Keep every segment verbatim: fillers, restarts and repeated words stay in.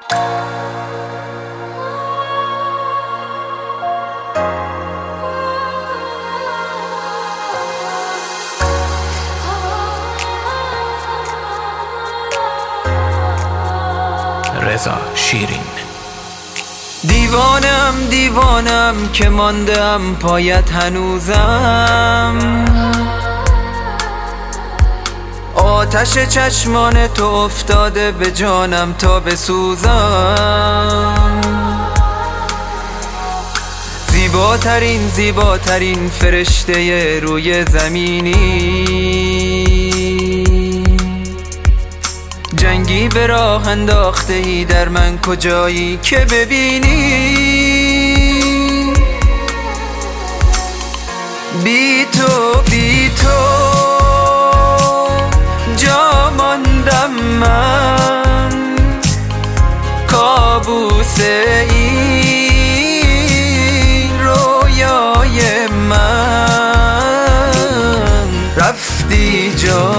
رضا شیرین. دیوانم دیوانم که ماندم پایت هنوزم، آتش چشمان تو افتاده به جانم تا بسوزم. زیباترین زیباترین فرشته روی زمینی، جنگی به راه انداخته ای در من کجایی که ببینی. بی تو بی تو جا ماندم من، کابوس این رویای من. رفتی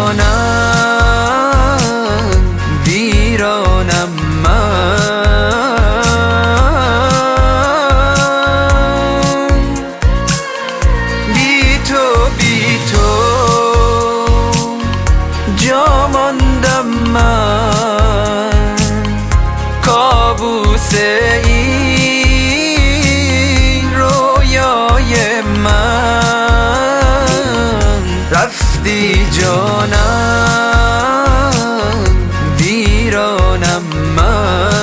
جانم ویرانم من. بی تو بی تو جا ماندم من، کابوس این رویای من. رفتی جانم ویرانم من.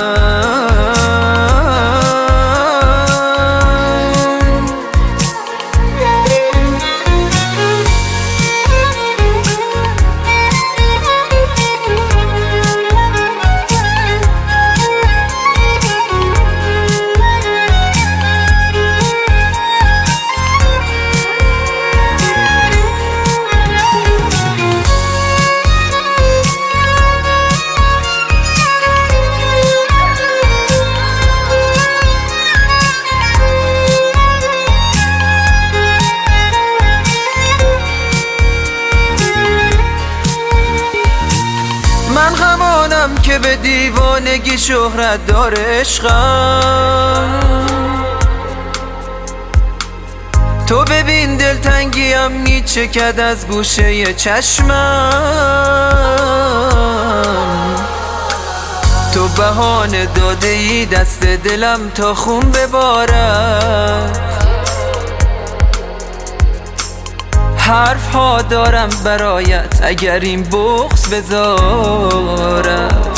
من همانم که به دیوانگی شهرت داره عشقم. تو ببین دلتنگیم میچکد از گوشه چشمم. تو بهانه داده ای دست دلم تا خون ببارد. حرف ها دارم برایت اگر این بغض بذارم.